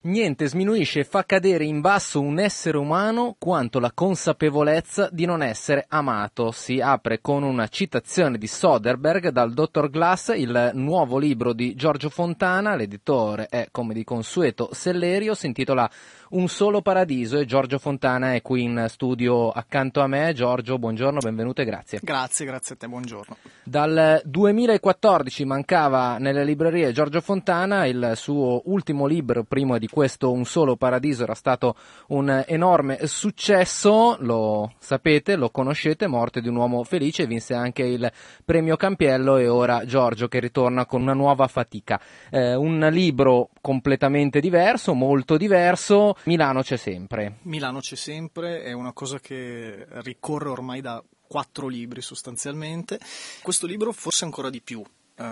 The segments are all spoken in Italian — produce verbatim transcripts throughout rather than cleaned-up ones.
Niente sminuisce e fa cadere in basso un essere umano quanto la consapevolezza di non essere amato. Si apre con una citazione di Soderbergh dal dottor Glass, il nuovo libro di Giorgio Fontana. L'editore è, come di consueto, Sellerio, si intitola Un solo paradiso e Giorgio Fontana è qui in studio accanto a me. Giorgio, buongiorno, benvenuto e grazie. Grazie, grazie a te, buongiorno. Dal duemilaquattordici mancava nelle librerie Giorgio Fontana, il suo ultimo libro, primo di questo Un solo paradiso, era stato un enorme successo, lo sapete, lo conoscete, Morte di un uomo felice, vinse anche il premio Campiello e ora Giorgio che ritorna con una nuova fatica. Eh, un libro completamente diverso, molto diverso, Milano c'è sempre. Milano c'è sempre, è una cosa che ricorre ormai da quattro libri sostanzialmente. Questo libro forse ancora di più.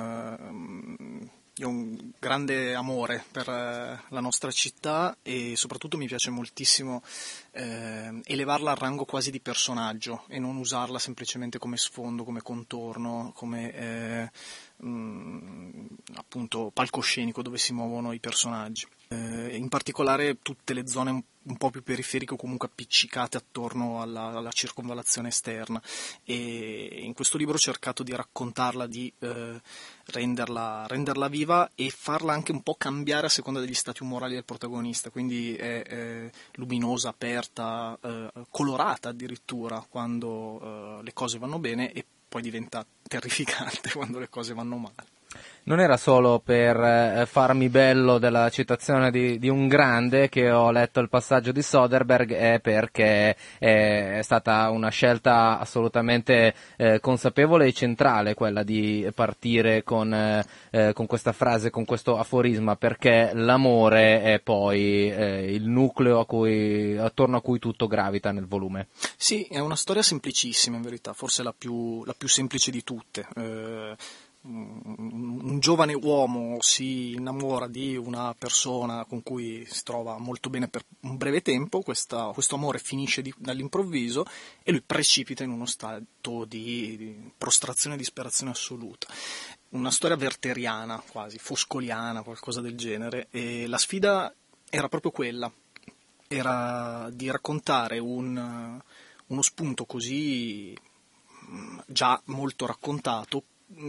Uh, io ho un grande amore per uh, la nostra città e soprattutto mi piace moltissimo uh, elevarla al rango quasi di personaggio e non usarla semplicemente come sfondo, come contorno, come uh, um, appunto palcoscenico dove si muovono i personaggi. Uh, in particolare tutte le zone un un po' più periferiche o comunque appiccicate attorno alla, alla circonvallazione esterna, e in questo libro ho cercato di raccontarla, di eh, renderla, renderla viva e farla anche un po' cambiare a seconda degli stati umorali del protagonista, quindi è, è luminosa, aperta, eh, colorata addirittura quando eh, le cose vanno bene e poi diventa terrificante quando le cose vanno male. Non era solo per eh, farmi bello della citazione di, di un grande che ho letto il passaggio di Soderbergh, è perché è, è stata una scelta assolutamente eh, consapevole e centrale quella di partire con, eh, con questa frase, con questo aforisma, perché l'amore è poi eh, il nucleo a cui, attorno a cui tutto gravita nel volume. Sì, è una storia semplicissima in verità, forse la più, la più semplice di tutte. Eh, un giovane uomo si innamora di una persona con cui si trova molto bene per un breve tempo, questa, questo amore finisce di, dall'improvviso e lui precipita in uno stato di, di prostrazione e disperazione assoluta. Una storia wertheriana, quasi foscoliana, qualcosa del genere, e la sfida era proprio quella, era di raccontare un, uno spunto così già molto raccontato,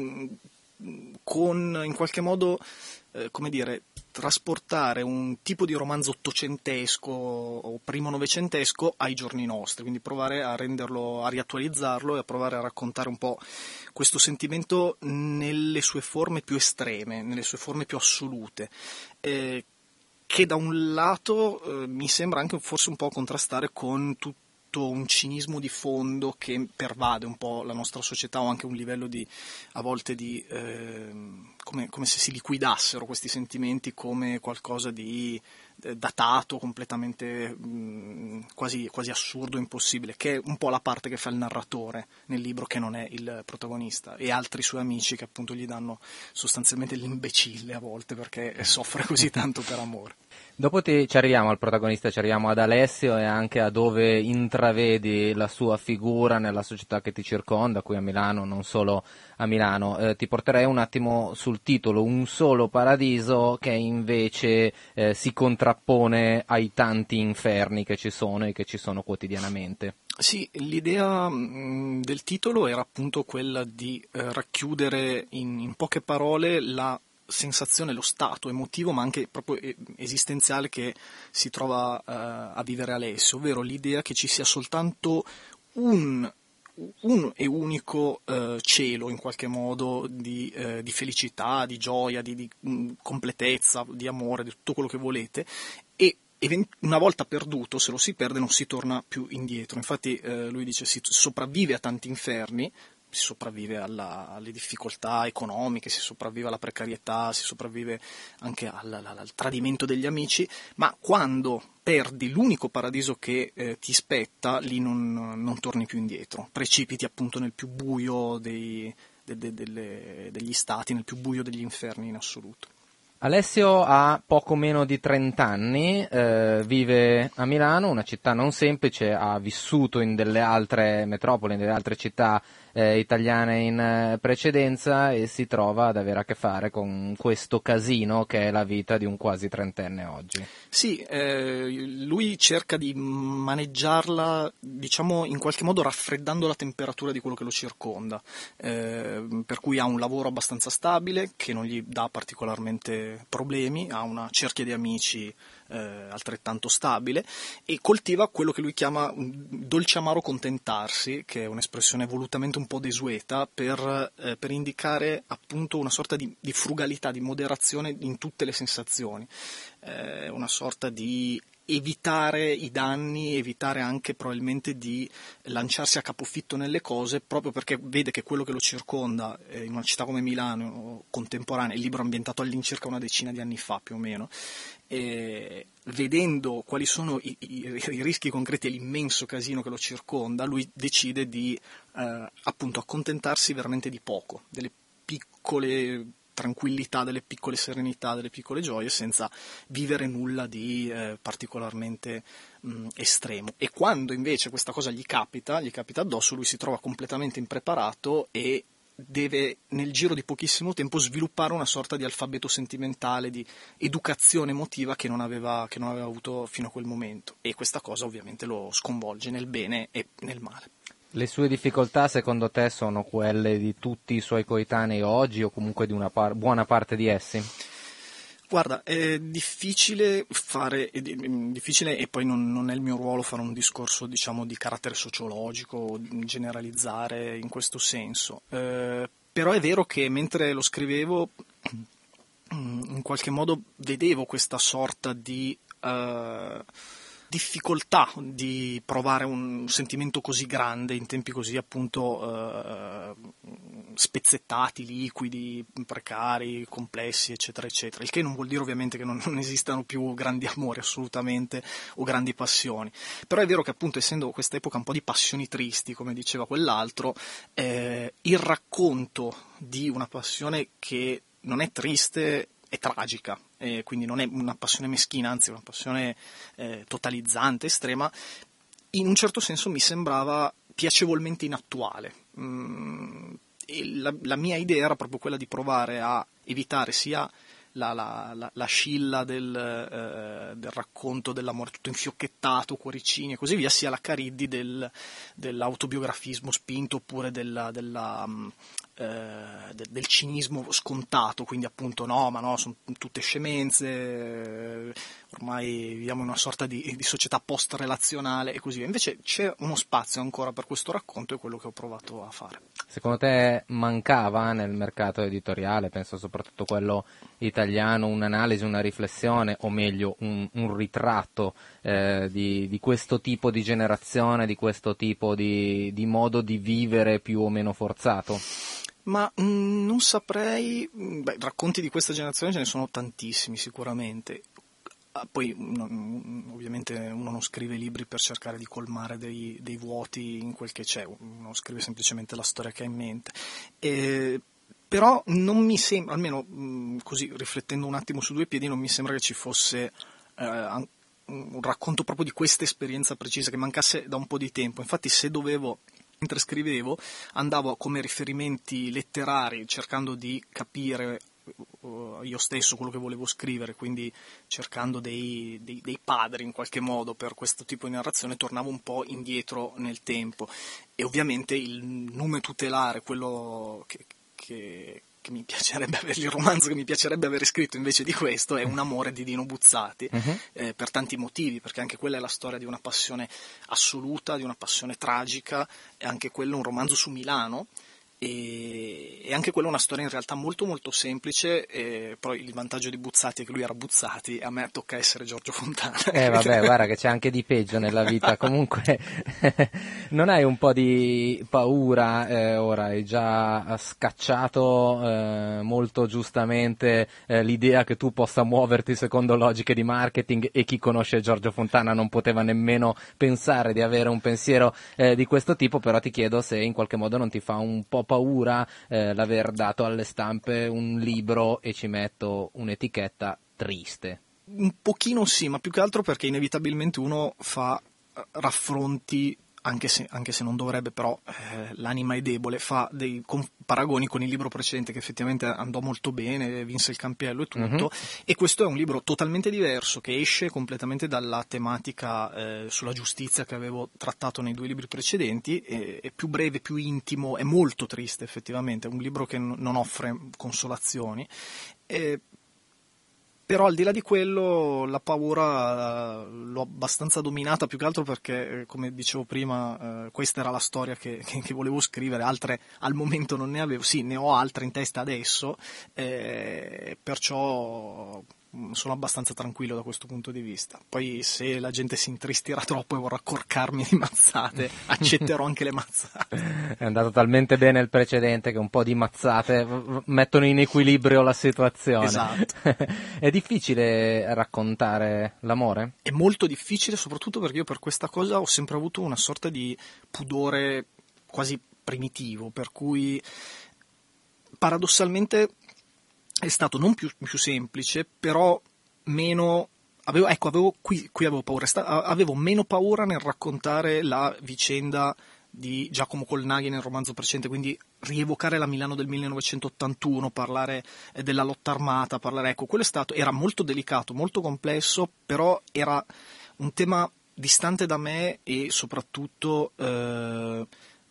con in qualche modo eh, come dire trasportare un tipo di romanzo ottocentesco o primo novecentesco ai giorni nostri, quindi provare a renderlo, a riattualizzarlo e a provare a raccontare un po' questo sentimento nelle sue forme più estreme, nelle sue forme più assolute, eh, che da un lato eh, mi sembra anche forse un po' contrastare con tutto un cinismo di fondo che pervade un po' la nostra società, o anche un livello di a volte di eh, come, come se si liquidassero questi sentimenti come qualcosa di eh, datato, completamente mh, quasi, quasi assurdo, impossibile, che è un po' la parte che fa il narratore nel libro, che non è il protagonista, e altri suoi amici che appunto gli danno sostanzialmente l'imbecille a volte perché soffre così tanto per amore. Dopo ti, ci arriviamo al protagonista, ci arriviamo ad Alessio e anche a dove intravedi la sua figura nella società che ti circonda, qui a Milano, non solo a Milano. Eh, ti porterei un attimo sul titolo, Un solo paradiso, che invece eh, si contrappone ai tanti inferni che ci sono e che ci sono quotidianamente. Sì, l'idea mh, del titolo era appunto quella di eh, racchiudere in, in poche parole la sensazione, lo stato emotivo ma anche proprio esistenziale che si trova uh, a vivere Alessio, ovvero l'idea che ci sia soltanto un, un e unico uh, cielo in qualche modo di, uh, di felicità, di gioia, di, di mh, completezza, di amore, di tutto quello che volete, e una volta perduto, se lo si perde, non si torna più indietro. Infatti uh, lui dice si sopravvive a tanti inferni, si sopravvive alla, alle difficoltà economiche, si sopravvive alla precarietà, si sopravvive anche al, al, al tradimento degli amici, ma quando perdi l'unico paradiso che eh, ti spetta, lì non, non torni più indietro, precipiti appunto nel più buio dei, de, de, delle, degli stati, nel più buio degli inferni in assoluto. Alessio ha poco meno di trenta anni, eh, vive a Milano, una città non semplice, ha vissuto in delle altre metropoli, in delle altre città eh, italiane in eh, precedenza e si trova ad avere a che fare con questo casino che è la vita di un quasi trentenne oggi. Sì, eh, lui cerca di maneggiarla, diciamo, in qualche modo raffreddando la temperatura di quello che lo circonda, eh, per cui ha un lavoro abbastanza stabile che non gli dà particolarmente problemi, ha una cerchia di amici eh, altrettanto stabile e coltiva quello che lui chiama un dolce amaro contentarsi, che è un'espressione volutamente un po' desueta per, eh, per indicare appunto una sorta di, di frugalità, di moderazione in tutte le sensazioni, eh, una sorta di evitare i danni, evitare anche probabilmente di lanciarsi a capofitto nelle cose, proprio perché vede che quello che lo circonda eh, in una città come Milano contemporanea, il libro è ambientato all'incirca una decina di anni fa più o meno, e vedendo quali sono i, i, i rischi concreti e l'immenso casino che lo circonda, lui decide di eh, appunto accontentarsi veramente di poco, delle piccole tranquillità, delle piccole serenità, delle piccole gioie, senza vivere nulla di eh, particolarmente mh, estremo. E quando invece questa cosa gli capita, gli capita addosso, lui si trova completamente impreparato e deve nel giro di pochissimo tempo sviluppare una sorta di alfabeto sentimentale, di educazione emotiva che non aveva, che non aveva avuto fino a quel momento, e questa cosa ovviamente lo sconvolge nel bene e nel male. Le sue difficoltà secondo te sono quelle di tutti i suoi coetanei oggi o comunque di una par- buona parte di essi? Guarda, è difficile fare, è difficile e poi non, non è il mio ruolo fare un discorso, diciamo, di carattere sociologico o generalizzare in questo senso, eh, però è vero che mentre lo scrivevo in qualche modo vedevo questa sorta di eh, difficoltà di provare un sentimento così grande in tempi così appunto eh, spezzettati, liquidi, precari, complessi, eccetera, eccetera. Il che non vuol dire ovviamente che non, non esistano più grandi amori assolutamente o grandi passioni. Però è vero che appunto essendo questa epoca un po' di passioni tristi, come diceva quell'altro, eh, il racconto di una passione che non è triste è tragica, eh, quindi non è una passione meschina, anzi è una passione eh, totalizzante, estrema, in un certo senso mi sembrava piacevolmente inattuale. Mm, e la, la mia idea era proprio quella di provare a evitare sia la, la, la, la scilla del, eh, del racconto dell'amore tutto infiocchettato, cuoricini e così via, sia la cariddi del, dell'autobiografismo spinto oppure della, della Eh, de, del cinismo scontato, quindi appunto no, ma no, sono tutte scemenze, eh, ormai viviamo in una sorta di, di società post-relazionale e così via. Invece c'è uno spazio ancora per questo racconto e quello che ho provato a fare. Secondo te mancava nel mercato editoriale, penso soprattutto quello italiano, un'analisi, una riflessione, o meglio un, un ritratto eh, di, di questo tipo di generazione, di questo tipo di, di modo di vivere più o meno forzato? Ma mh, non saprei, beh, racconti di questa generazione ce ne sono tantissimi sicuramente. Poi no, ovviamente uno non scrive libri per cercare di colmare dei, dei vuoti in quel che c'è, uno scrive semplicemente la storia che ha in mente. E, però non mi sembra, almeno mh, così riflettendo un attimo su due piedi, non mi sembra che ci fosse eh, un racconto proprio di questa esperienza precisa, che mancasse da un po' di tempo. Infatti se dovevo, mentre scrivevo, andavo come riferimenti letterari cercando di capire io stesso quello che volevo scrivere, quindi cercando dei, dei, dei padri in qualche modo per questo tipo di narrazione, tornavo un po' indietro nel tempo e ovviamente il nome tutelare, quello che, che, che mi piacerebbe avere, il romanzo che mi piacerebbe avere scritto invece di questo è Un amore di Dino Buzzati, uh-huh. eh, per tanti motivi, perché anche quella è la storia di una passione assoluta, di una passione tragica, e anche quello è un romanzo su Milano. E, e anche quella è una storia in realtà molto molto semplice, e poi il vantaggio di Buzzati è che lui era Buzzati e a me tocca essere Giorgio Fontana. Eh vabbè, guarda che c'è anche di peggio nella vita. Comunque non hai un po' di paura, eh, ora hai già scacciato eh, molto giustamente eh, l'idea che tu possa muoverti secondo logiche di marketing, e chi conosce Giorgio Fontana non poteva nemmeno pensare di avere un pensiero eh, di questo tipo, però ti chiedo se in qualche modo non ti fa un po' paura paura eh, l'aver dato alle stampe un libro e ci metto un'etichetta triste? Un pochino sì, ma più che altro perché inevitabilmente uno fa raffronti, anche se, anche se non dovrebbe, però eh, l'anima è debole, fa dei con, paragoni con il libro precedente che effettivamente andò molto bene, vinse il Campiello e tutto, mm-hmm. E questo è un libro totalmente diverso che esce completamente dalla tematica eh, sulla giustizia che avevo trattato nei due libri precedenti, è, è più breve, più intimo, è molto triste effettivamente, è un libro che n- non offre consolazioni. E, Però al di là di quello la paura l'ho abbastanza dominata, più che altro perché, come dicevo prima, eh, questa era la storia che, che, che volevo scrivere, altre al momento non ne avevo, sì ne ho altre in testa adesso, eh, perciò sono abbastanza tranquillo da questo punto di vista. Poi se la gente si intristirà troppo e vorrà corcarmi di mazzate, accetterò anche le mazzate. È andato talmente bene il precedente che un po' di mazzate mettono in equilibrio la situazione. Esatto. È difficile raccontare l'amore? È molto difficile, soprattutto perché io per questa cosa ho sempre avuto una sorta di pudore quasi primitivo, per cui paradossalmente è stato non più, più semplice, però meno avevo, ecco, avevo, qui, qui avevo paura, avevo meno paura nel raccontare la vicenda di Giacomo Colnaghi nel romanzo precedente, quindi rievocare la Milano del millenovecentottantuno, parlare della lotta armata, parlare, ecco, quello è stato, era molto delicato, molto complesso, però era un tema distante da me e soprattutto eh,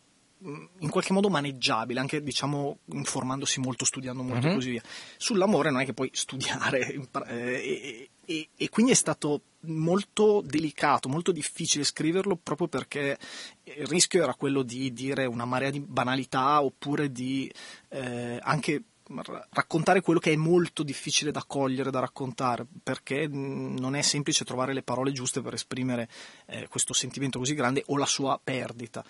in qualche modo maneggiabile, anche diciamo informandosi molto, studiando molto, mm-hmm. e così via. Sull'amore non è che puoi studiare eh, e, e, e quindi è stato molto delicato, molto difficile scriverlo, proprio perché il rischio era quello di dire una marea di banalità, oppure di eh, anche raccontare quello che è molto difficile da cogliere, da raccontare, perché non è semplice trovare le parole giuste per esprimere eh, questo sentimento così grande o la sua perdita.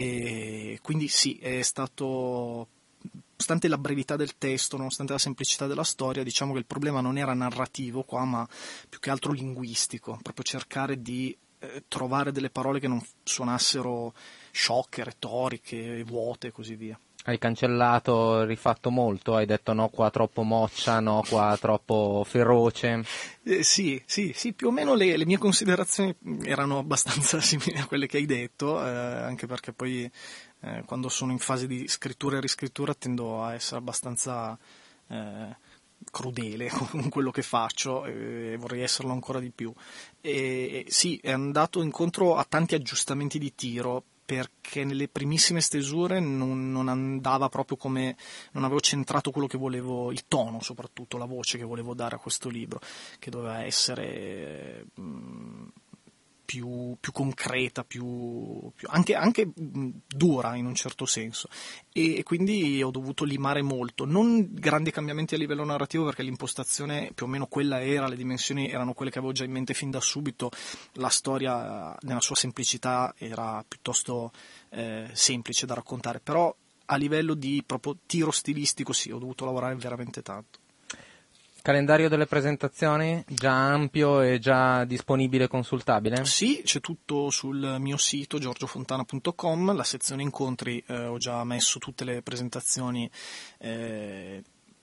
E quindi sì, è stato, nonostante la brevità del testo, nonostante la semplicità della storia, diciamo che il problema non era narrativo qua, ma più che altro linguistico, proprio cercare di eh, trovare delle parole che non suonassero sciocche, retoriche, vuote e così via. Hai cancellato, rifatto molto, hai detto no qua troppo moccia, no qua troppo feroce. Eh, sì, sì, sì, più o meno le, le mie considerazioni erano abbastanza simili a quelle che hai detto, eh, anche perché poi eh, quando sono in fase di scrittura e riscrittura tendo a essere abbastanza eh, crudele con quello che faccio e vorrei esserlo ancora di più. E, sì, è andato incontro a tanti aggiustamenti di tiro, perché nelle primissime stesure non, non andava proprio come, non avevo centrato quello che volevo, il tono soprattutto, la voce che volevo dare a questo libro, che doveva essere mh, più, più concreta, più, più anche, anche mh, dura in un certo senso, e, e quindi ho dovuto limare molto, non grandi cambiamenti a livello narrativo perché l'impostazione più o meno quella era, le dimensioni erano quelle che avevo già in mente fin da subito, la storia nella sua semplicità era piuttosto eh, semplice da raccontare, però a livello di proprio tiro stilistico sì, ho dovuto lavorare veramente tanto. Calendario delle presentazioni già ampio e già disponibile e consultabile? Sì, c'è tutto sul mio sito giorgiofontana punto com, la sezione incontri eh, ho già messo tutte le presentazioni eh,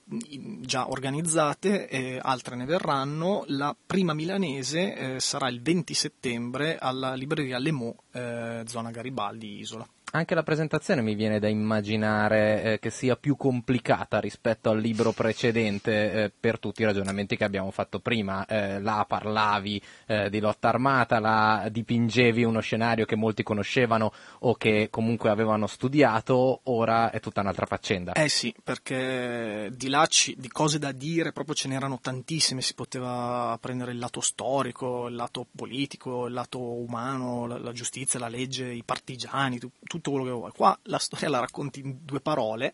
già organizzate, eh, altre ne verranno. La prima milanese eh, sarà il venti settembre alla libreria Le Mo, eh, zona Garibaldi, Isola. Anche la presentazione mi viene da immaginare eh, che sia più complicata rispetto al libro precedente eh, per tutti i ragionamenti che abbiamo fatto prima. Eh, là parlavi eh, di lotta armata, là dipingevi uno scenario che molti conoscevano o che comunque avevano studiato, ora è tutta un'altra faccenda. Eh sì, perché di là ci, di cose da dire proprio ce n'erano tantissime, si poteva prendere il lato storico, il lato politico, il lato umano, la, la giustizia, la legge, i partigiani, tu, tutto quello che vuoi. Qua la storia la racconti in due parole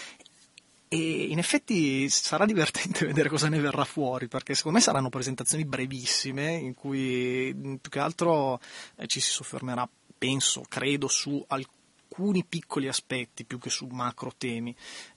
e in effetti sarà divertente vedere cosa ne verrà fuori, perché secondo me saranno presentazioni brevissime in cui più che altro eh, ci si soffermerà, penso, credo, su alcuni alcuni piccoli aspetti più che su macro temi.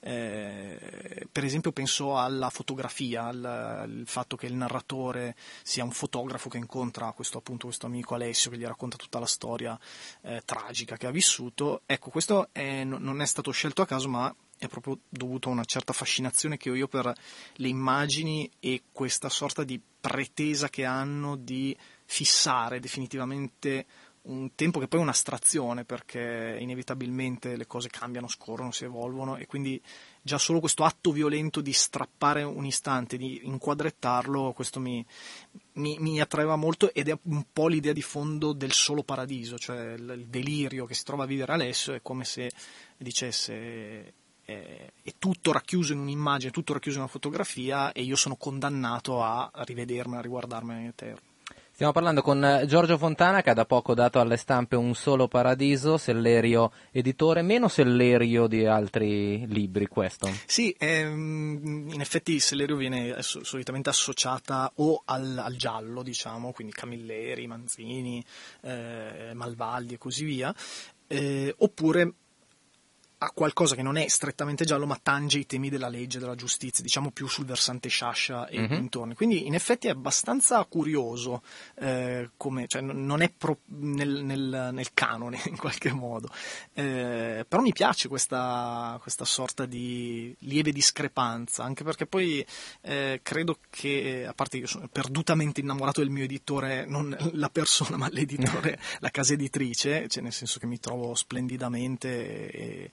Eh, per esempio penso alla fotografia, al, al fatto che il narratore sia un fotografo che incontra questo appunto questo amico Alessio che gli racconta tutta la storia eh, tragica che ha vissuto. Ecco, questo è, non è stato scelto a caso, ma è proprio dovuto a una certa fascinazione che ho io per le immagini e questa sorta di pretesa che hanno di fissare definitivamente un tempo che poi è un'astrazione, perché inevitabilmente le cose cambiano, scorrono, si evolvono, e quindi già solo questo atto violento di strappare un istante, di inquadrettarlo, questo mi, mi, mi attraeva molto, ed è un po' l'idea di fondo del solo paradiso, cioè il, il delirio che si trova a vivere Alessio è come se dicesse è tutto racchiuso in un'immagine, tutto racchiuso in una fotografia, e io sono condannato a rivedermela, a riguardarmela in eterno. Stiamo parlando con Giorgio Fontana, che ha da poco dato alle stampe Un solo paradiso, Sellerio editore, meno Sellerio di altri libri questo. Sì, ehm, in effetti Sellerio viene solitamente associata o al, al giallo, diciamo, quindi Camilleri, Manzini, eh, Malvaldi e così via, eh, oppure a qualcosa che non è strettamente giallo ma tange i temi della legge, della giustizia, diciamo più sul versante Sciascia e mm-hmm. dintorni. Quindi in effetti è abbastanza curioso, eh, come, cioè non è pro, nel, nel, nel canone in qualche modo, eh, però mi piace questa, questa sorta di lieve discrepanza, anche perché poi eh, credo che, a parte che io sono perdutamente innamorato del mio editore, non la persona ma l'editore, la casa editrice, cioè nel senso che mi trovo splendidamente e,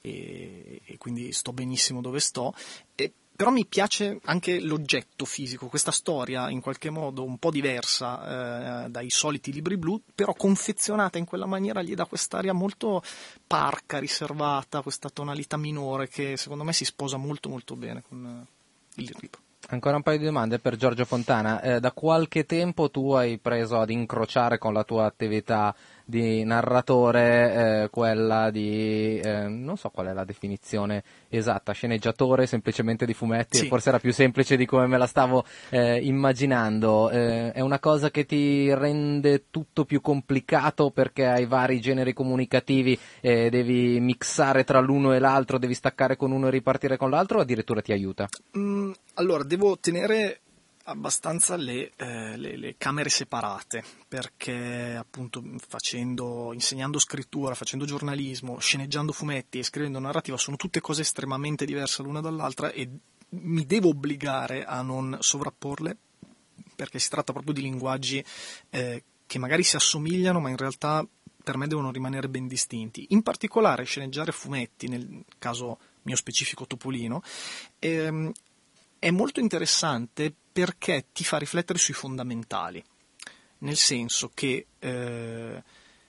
E, e quindi sto benissimo dove sto, e, però mi piace anche l'oggetto fisico, questa storia in qualche modo un po' diversa eh, dai soliti libri blu, però confezionata in quella maniera gli dà quest'aria molto parca, riservata, questa tonalità minore che secondo me si sposa molto molto bene con il libro. Ancora un paio di domande per Giorgio Fontana. Eh, da qualche tempo tu hai preso ad incrociare con la tua attività di narratore eh, quella di, eh, non so qual è la definizione esatta, sceneggiatore semplicemente di fumetti, sì. Forse era più semplice di come me la stavo eh, immaginando. Eh, è una cosa che ti rende tutto più complicato perché hai vari generi comunicativi e devi mixare tra l'uno e l'altro, devi staccare con uno e ripartire con l'altro, o addirittura ti aiuta? Mm, allora, devo tenere abbastanza le, eh, le, le camere separate, perché appunto facendo, insegnando scrittura, facendo giornalismo, sceneggiando fumetti e scrivendo narrativa sono tutte cose estremamente diverse l'una dall'altra, e mi devo obbligare a non sovrapporle, perché si tratta proprio di linguaggi eh, che magari si assomigliano ma in realtà per me devono rimanere ben distinti. In particolare sceneggiare fumetti, nel caso mio specifico Topolino, ehm, è molto interessante perché ti fa riflettere sui fondamentali, nel senso che eh,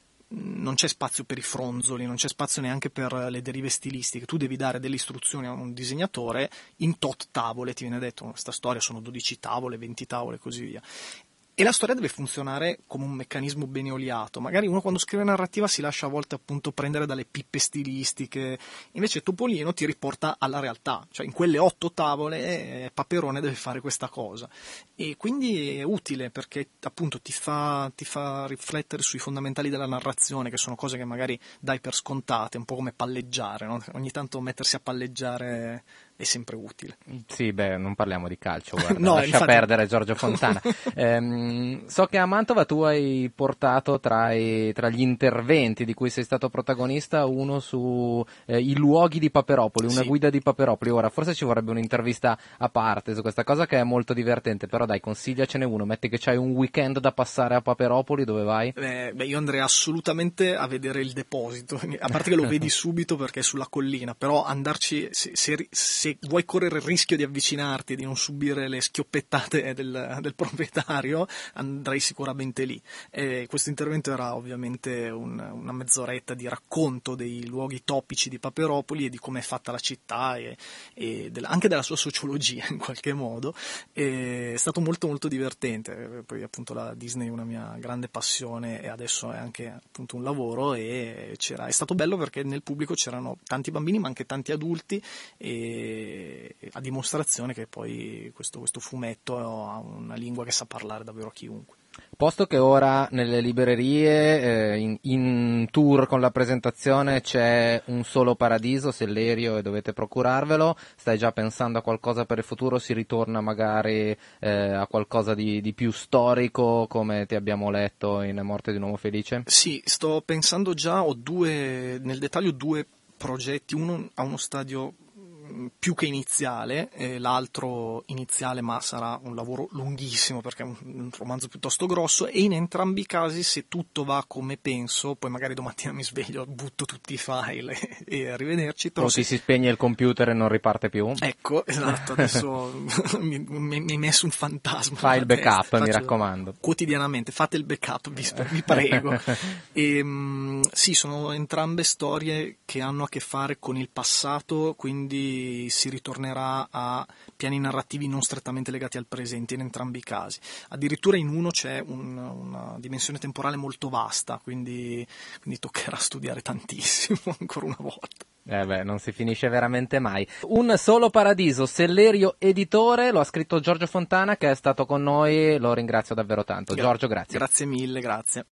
non c'è spazio per i fronzoli, non c'è spazio neanche per le derive stilistiche. Tu devi dare delle istruzioni a un disegnatore in tot tavole, ti viene detto questa storia sono dodici tavole, venti tavole e così via. E la storia deve funzionare come un meccanismo ben oliato. Magari uno quando scrive narrativa si lascia a volte appunto prendere dalle pippe stilistiche, invece Topolino ti riporta alla realtà, cioè in quelle otto tavole eh, Paperone deve fare questa cosa, e quindi è utile perché appunto ti fa, ti fa riflettere sui fondamentali della narrazione, che sono cose che magari dai per scontate, un po' come palleggiare, no? Ogni tanto mettersi a palleggiare è sempre utile. Sì, beh, non parliamo di calcio, guarda, no, lascia infatti... perdere Giorgio Fontana. ehm, so che a Mantova tu hai portato tra, i, tra gli interventi di cui sei stato protagonista uno su eh, i luoghi di Paperopoli, una sì. guida di Paperopoli. Ora, forse ci vorrebbe un'intervista a parte su questa cosa che è molto divertente, però dai, consigliacene uno, metti che c'hai un weekend da passare a Paperopoli, dove vai? Eh, beh, io andrei assolutamente a vedere il deposito, a parte che lo vedi subito perché è sulla collina, però andarci, se, se, se vuoi correre il rischio di avvicinarti e di non subire le schioppettate del, del proprietario, andrei sicuramente lì. E questo intervento era ovviamente un, una mezz'oretta di racconto dei luoghi topici di Paperopoli e di come è fatta la città e, e del, anche della sua sociologia in qualche modo. E è stato molto molto divertente. Poi appunto la Disney è una mia grande passione e adesso è anche appunto un lavoro, e c'era, è stato bello perché nel pubblico c'erano tanti bambini ma anche tanti adulti, e a dimostrazione che poi questo, questo fumetto ha una lingua che sa parlare davvero a chiunque. Posto che ora nelle librerie, eh, in, in tour con la presentazione, c'è Un solo paradiso, Sellerio, e dovete procurarvelo, stai già pensando a qualcosa per il futuro? Si ritorna magari eh, a qualcosa di, di più storico, come ti abbiamo letto in Morte di un uomo felice? Sì, sto pensando già, ho due, nel dettaglio due progetti, uno a uno stadio più che iniziale, e l'altro iniziale, ma sarà un lavoro lunghissimo perché è un, un romanzo piuttosto grosso, e in entrambi i casi, se tutto va come penso, poi magari domattina mi sveglio, butto tutti i file e, e arrivederci. Però o se... ti si spegne il computer e non riparte più? Ecco, esatto, adesso mi, mi, mi hai messo un fantasma. Fai il backup, testa. mi Faccio raccomando. quotidianamente, fate il backup, vi, vi prego. E, um, sì, sono entrambe storie che hanno a che fare con il passato, quindi si ritornerà a piani narrativi non strettamente legati al presente in entrambi i casi. Addirittura in uno c'è un, una dimensione temporale molto vasta, quindi, quindi toccherà studiare tantissimo ancora una volta. Eh beh, non si finisce veramente mai. Un solo paradiso, Sellerio editore, lo ha scritto Giorgio Fontana, che è stato con noi, lo ringrazio davvero tanto. Gra- Giorgio, grazie. Grazie mille, grazie.